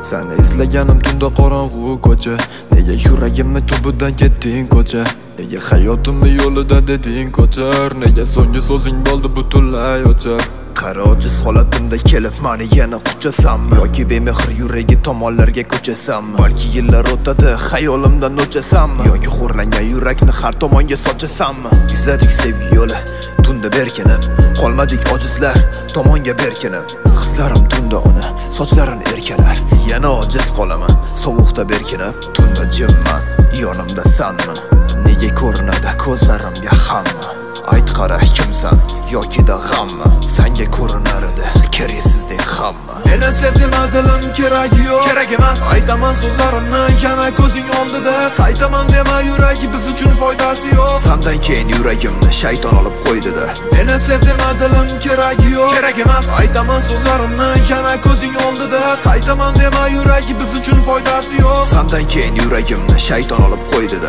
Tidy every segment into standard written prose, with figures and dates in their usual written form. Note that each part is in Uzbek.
Seni izlaganim tunda qorong'u ko'cha. Nega yuragimni tubidan ketding ko'cha? Nega hayotimni yo'lida deding ko'char? Nega so'nggi so'zing bo'ldi butunlay o'char? Qara ojiz holatimda kelib meni yana quchasanmi? Yoki bemehr yuragi tomonlarga ko'chasanmi? Balki yillar o'tadi, xayolimdan o'chasanmi? Yoki xo'rlangan yurakni har tomonga sochasanmi? Izladik sevgi yo'li, tunda berkinib, qolmadik ojizlar tomonga berkinib. Hislarim tunda uni, sochlarin erkalar. Yana ojiz qolaman, sovuqda berkinib. Tunda jimman, yonimda sanmi? Nega ko'rinadi ko'zlarimga hamma? Ayt qara kimsan yoki da g'ammi? Senga ko'rinar edi keraksizdek hamma. Meni sevdim dilim keragi yo'q, kerak emas. Aytaman so'zlarimni yana ko'zing oldida. Qaytaman dema yuragi biz uchun foydasi yo'q. Sendan keyin yuragimni shayton olib qo'ydi-da. Meni sevdim dilim keragi yo'q, kerak emas. Aytaman so'zlarimni yana ko'zing oldida. Qaytaman dema yuragi biz uchun foydasi yo'q. Sendan keyin yuragimni shayton olib qo'ydi-da.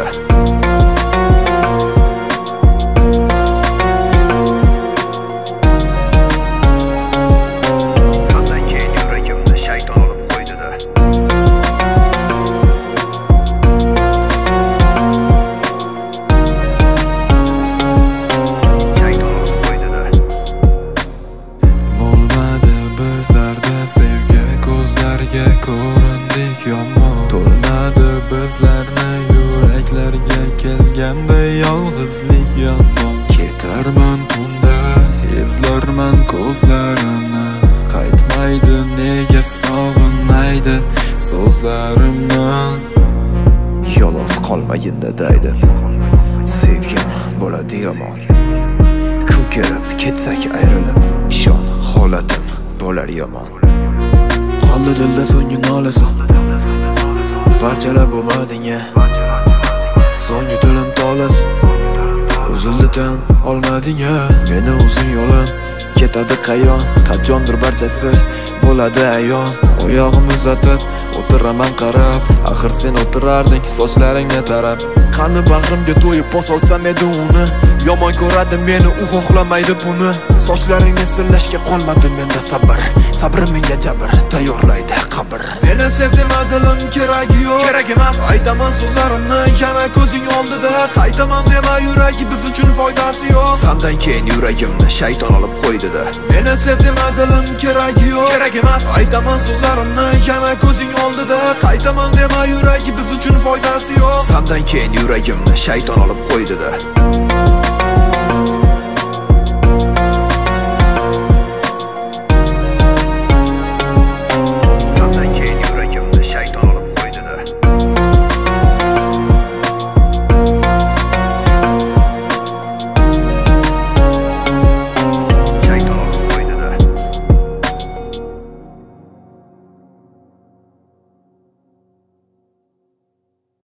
Sevgi ko'zlarga ko'rindik yomon. To'lmadi bizlarni yuraklarga kelganda yolg'izlik yomon. Ketarman tunda, izlarman ko'zlarini. Qaytmaydi nega sog'inmaydi so'zlarimni. Yolg'iz qolmayin deydim, sevgim bo'ladi yomon. Kun kelib ketsak ayrilib, ishon holatim bo'lar yomon. Qoldi dilda so'nggi nolasan, parchalab bo'lmading-a. So'nggi dilim tolas, uzildi tan olmading-a. Meni uzun yo'lim ketadi qayon, qachondir barchasi bo'ladi ayon. Oyog'im uzatib o'tiraman qarab, axir sen o'tirarding sochlaringni tarab. Qani bag'rimga to'yib posolsam edi uni. Yomon ko'radi meni, u xohlamaydi buni. Sochlaringni sillashga qolmadi menda sabr. Sabrim menga jabr tayyorlaydi qabr. Meni sevdim dilim keragi yo'q, kerak emas. Aytaman so'zlarimni yana ko'zing oldida. Qaytaman dema yuragi biz uchun foydasi yo'q. Sendan keyin yuragimni shayton olib qo'ydi-da. Meni sevdim dilim keragi yo'q, kerak emas. Aytaman so'zlarimni yana ko'zing oldida. Qaytaman dema yuragi biz uchun foydasi yo'q. Sendan keyin yuragimni shayton olib qo'ydi-da.